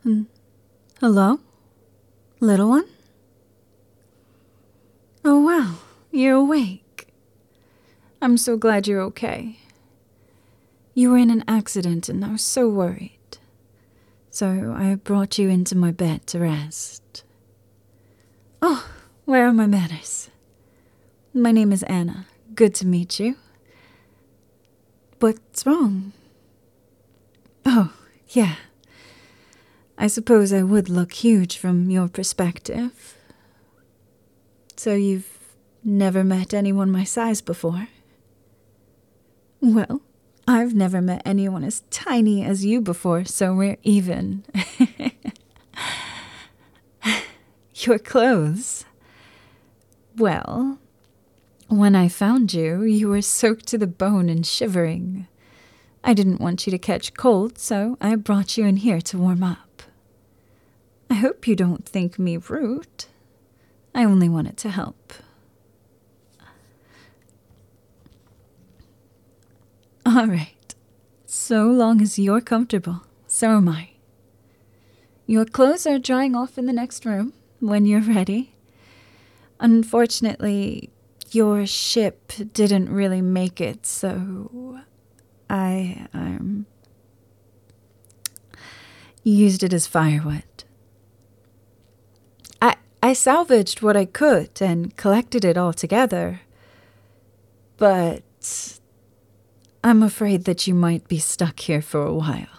Hello? Little one? Oh wow, you're awake. I'm so glad you're okay. You were in an accident and I was so worried. So I brought you into my bed to rest. Oh, where are my manners? My name is Anna. Good to meet you. What's wrong? Oh, yeah. I suppose I would look huge from your perspective. So you've never met anyone my size before? Well, I've never met anyone as tiny as you before, so we're even. Your clothes? Well, when I found you, you were soaked to the bone and shivering. I didn't want you to catch cold, so I brought you in here to warm up. I hope you don't think me rude. I only wanted to help. All right. So long as you're comfortable, so am I. Your clothes are drying off in the next room when you're ready. Unfortunately, your ship didn't really make it, so I used it as firewood. I salvaged what I could and collected it all together, but I'm afraid that you might be stuck here for a while.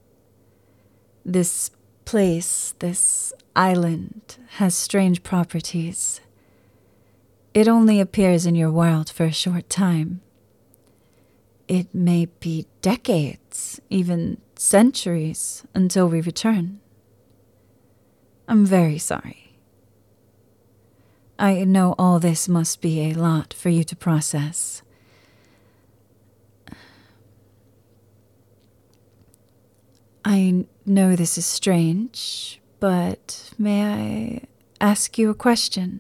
This place, this island, has strange properties. It only appears in your world for a short time. It may be decades, even centuries, until we return. I'm very sorry. I know all this must be a lot for you to process. I know this is strange, but may I ask you a question?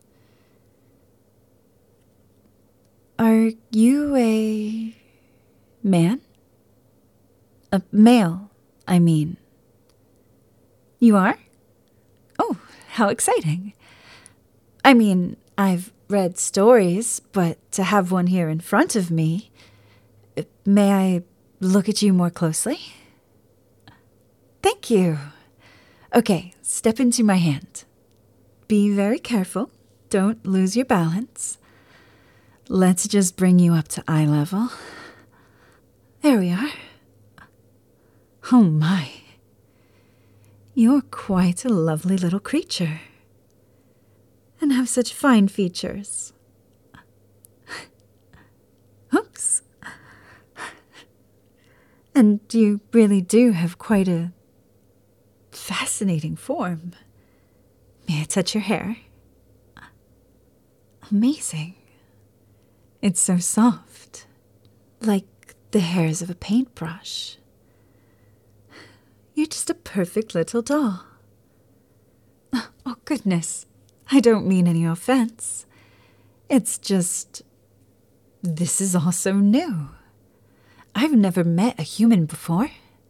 Are you a man? A male, I mean. You are? Oh, how exciting. I mean, I've read stories, but to have one here in front of me, may I look at you more closely? Thank you. Okay, step into my hand. Be very careful. Don't lose your balance. Let's just bring you up to eye level. There we are. Oh my. You're quite a lovely little creature. And have such fine features. Oops. And you really do have quite a fascinating form. May I touch your hair? Amazing. It's so soft, like the hairs of a paintbrush. You're just a perfect little doll. Oh, goodness. I don't mean any offense. It's just, this is all so new. I've never met a human before.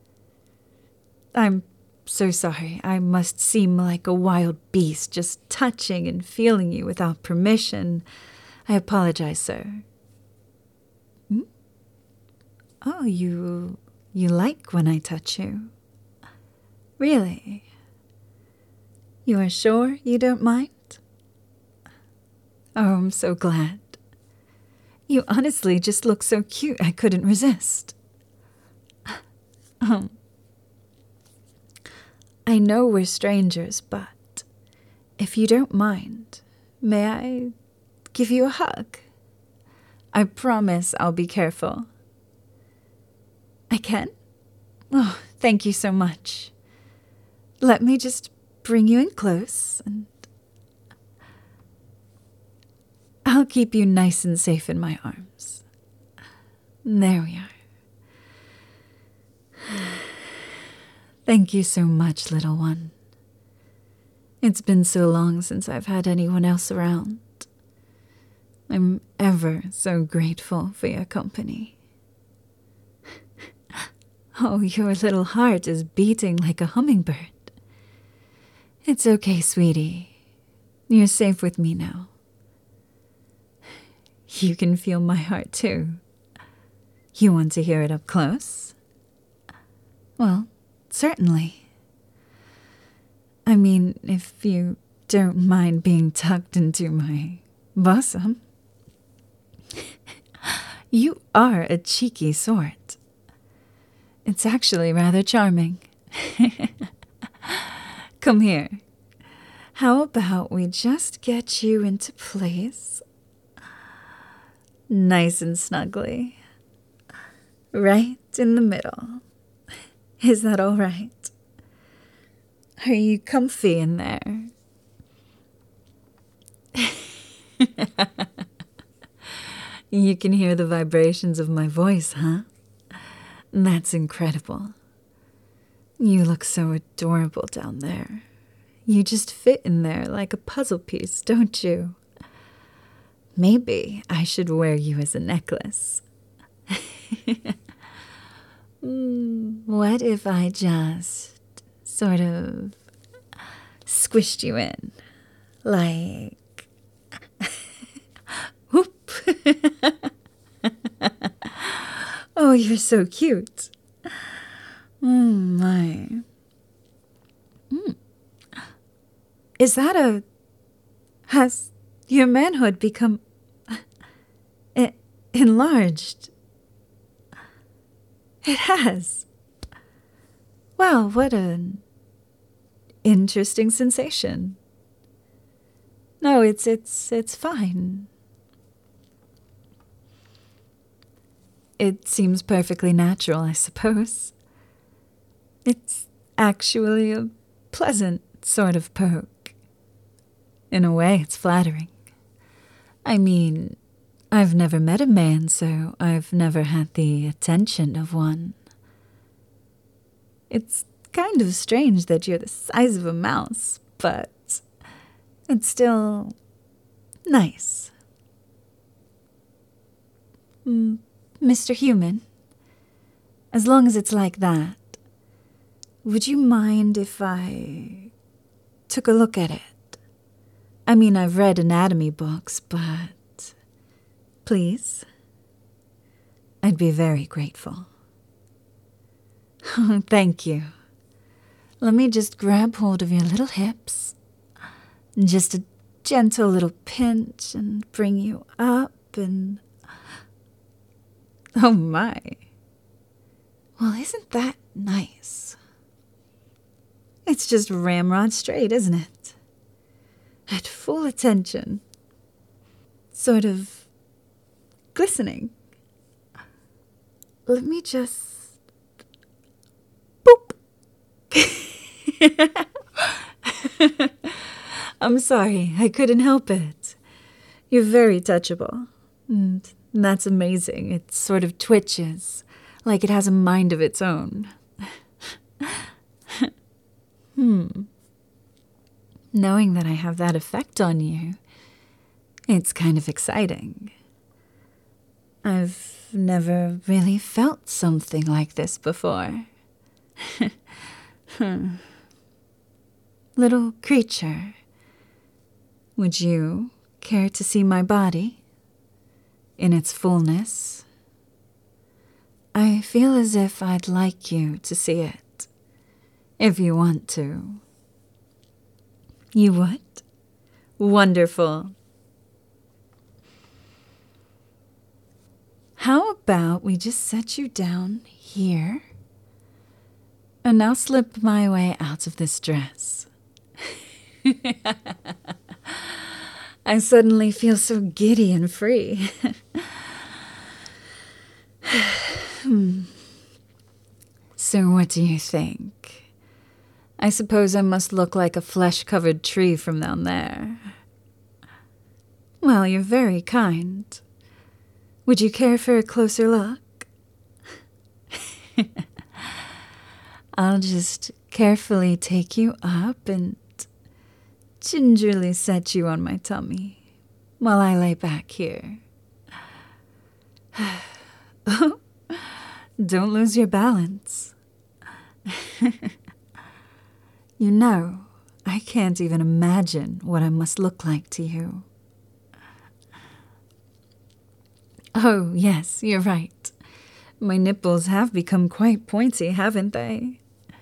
I'm so sorry. I must seem like a wild beast just touching and feeling you without permission. I apologize, sir. Oh, you like when I touch you? Really? You are sure you don't mind? Oh, I'm so glad. You honestly just look so cute I couldn't resist. I know we're strangers, but if you don't mind, may I give you a hug? I promise I'll be careful. I can? Oh, thank you so much. Let me just bring you in close and I'll keep you nice and safe in my arms. There we are. Thank you so much, little one. It's been so long since I've had anyone else around. I'm ever so grateful for your company. Oh, your little heart is beating like a hummingbird. It's okay, sweetie. You're safe with me now. You can feel my heart, too. You want to hear it up close? Well, certainly. I mean, if you don't mind being tucked into my bosom. You are a cheeky sort. It's actually rather charming. Come here. How about we just get you into place? Nice and snugly. Right in the middle. Is that all right? Are you comfy in there? You can hear the vibrations of my voice, huh? That's incredible. You look so adorable down there. You just fit in there like a puzzle piece, don't you? Maybe I should wear you as a necklace. What if I just sort of squished you in? Like... Whoop! Oh, you're so cute. My. Is that a... Has your manhood become... enlarged? It has. Wow, what an interesting sensation. No, it's fine. It seems perfectly natural, I suppose. It's actually a pleasant sort of poke. In a way, it's flattering. I mean, I've never met a man, so I've never had the attention of one. It's kind of strange that you're the size of a mouse, but it's still nice. Mr. Human, as long as it's like that, would you mind if I took a look at it? I mean, I've read anatomy books, but please? I'd be very grateful. Thank you. Let me just grab hold of your little hips. Just a gentle little pinch and bring you up and... Oh my. Well, isn't that nice? It's just ramrod straight, isn't it? At full attention. Sort of glistening. Let me just... Boop! I'm sorry, I couldn't help it. You're very touchable. And that's amazing. It sort of twitches, like it has a mind of its own. Knowing that I have that effect on you, it's kind of exciting. I've never really felt something like this before. Little creature, would you care to see my body in its fullness? I feel as if I'd like you to see it, if you want to. You would? Wonderful. How about we just set you down here? And now slip my way out of this dress. I suddenly feel so giddy and free. So what do you think? I suppose I must look like a flesh-covered tree from down there. Well, you're very kind. Would you care for a closer look? I'll just carefully take you up and gingerly set you on my tummy while I lay back here. Oh, don't lose your balance. You know, I can't even imagine what I must look like to you. Oh, yes, you're right. My nipples have become quite pointy, haven't they?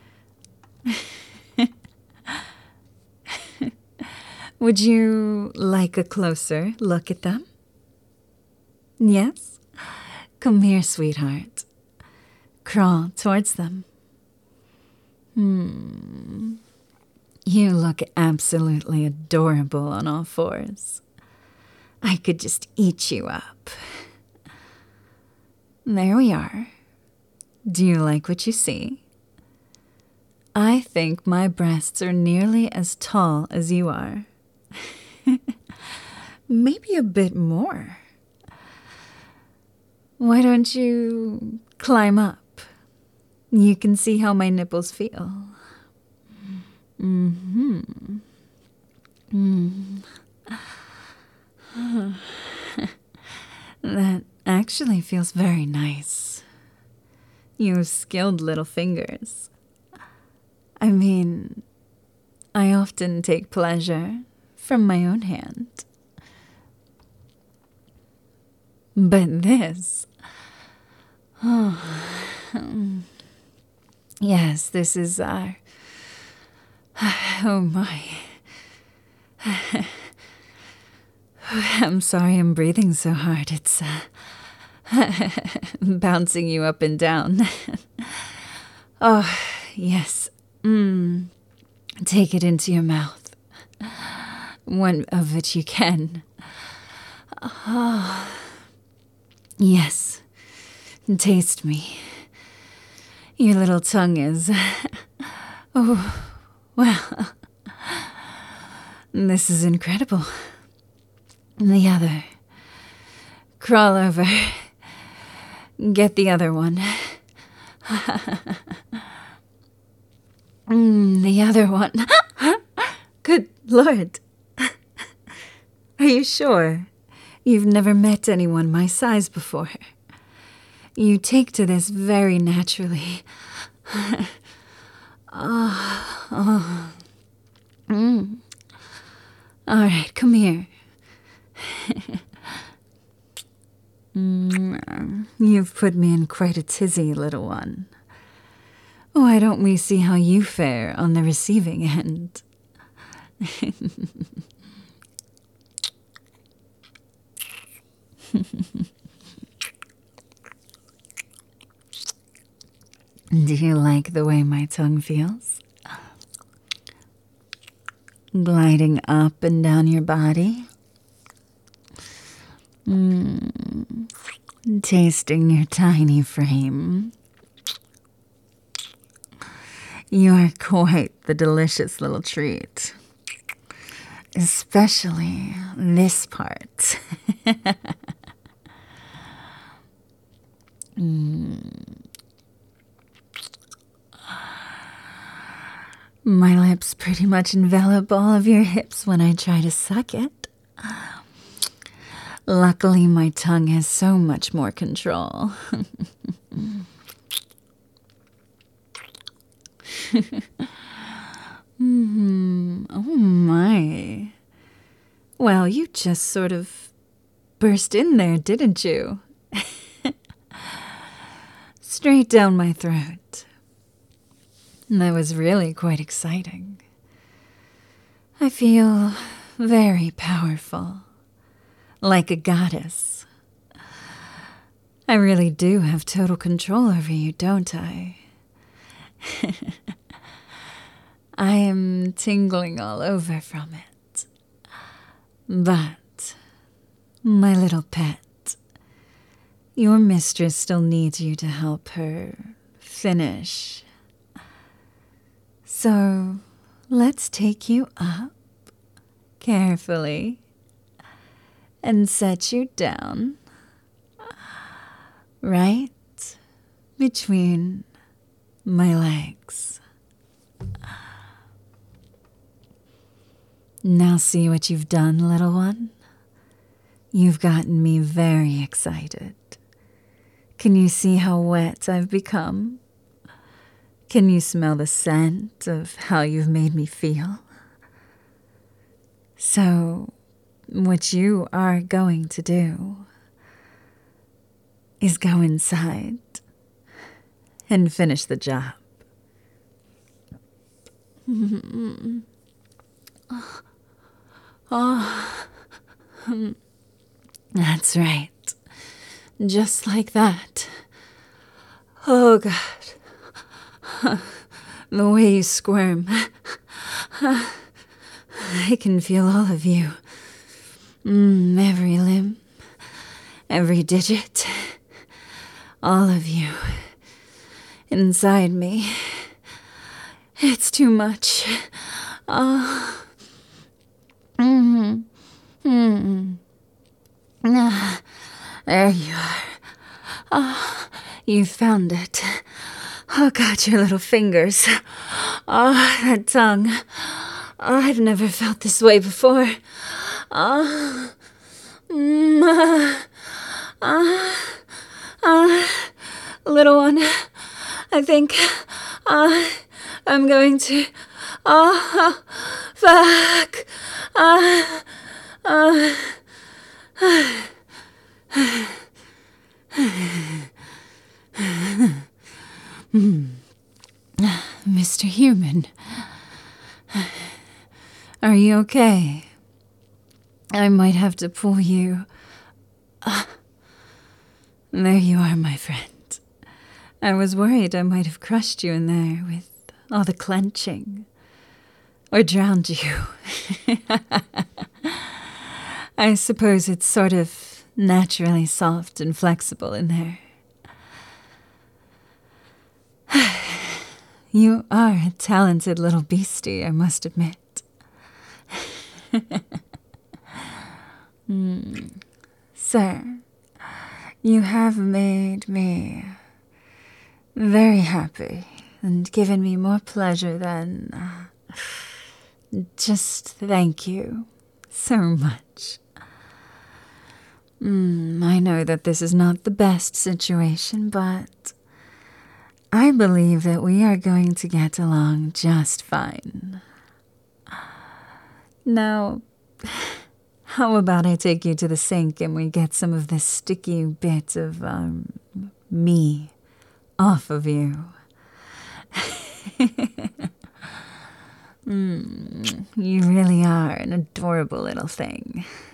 Would you like a closer look at them? Yes? Come here, sweetheart. Crawl towards them. You look absolutely adorable on all fours. I could just eat you up. There we are. Do you like what you see? I think my breasts are nearly as tall as you are. Maybe a bit more. Why don't you climb up? You can see how my nipples feel. That actually feels very nice. You have skilled little fingers. I mean, I often take pleasure from my own hand. But this... Yes, this is our... Oh my... I'm sorry I'm breathing so hard. It's bouncing you up and down. Oh, yes. Take it into your mouth. One of which you can. Oh. Yes. Taste me. Your little tongue is... Oh, well. This is incredible. The other. Crawl over. Get the other one. The other one. Good Lord. Are you sure? You've never met anyone my size before. You take to this very naturally. All right, come here. You've put me in quite a tizzy, little one. Why don't we see how you fare on the receiving end? Do you like the way my tongue feels? Gliding up and down your body. Tasting your tiny frame. You are quite the delicious little treat. Especially this part. My lips pretty much envelop all of your hips when I try to suck it. Luckily, my tongue has so much more control. Oh my. Well, you just sort of burst in there, didn't you? Straight down my throat. That was really quite exciting. I feel very powerful, like a goddess. I really do have total control over you, don't I? I am tingling all over from it. But, my little pet, your mistress still needs you to help her finish. So, let's take you up carefully and set you down right between my legs. Now see what you've done, little one? You've gotten me very excited. Can you see how wet I've become? Can you smell the scent of how you've made me feel? So, what you are going to do is go inside and finish the job. That's right. Just like that. Oh, God. The way you squirm. I can feel all of you. Every limb, every digit, all of you inside me. It's too much. There you are. You found it. Oh, God, your little fingers. Oh, that tongue. Oh, I've never felt this way before. Little one, I think I'm going to. Fuck. Mr. Human, are you okay? I might have to pull you. There you are, my friend. I was worried I might have crushed you in there with all the clenching. Or drowned you. I suppose it's sort of naturally soft and flexible in there. You are a talented little beastie, I must admit. Sir, you have made me very happy and given me more pleasure than... just thank you so much. I know that this is not the best situation, but I believe that we are going to get along just fine. Now, how about I take you to the sink and we get some of this sticky bit of, me off of you? You really are an adorable little thing.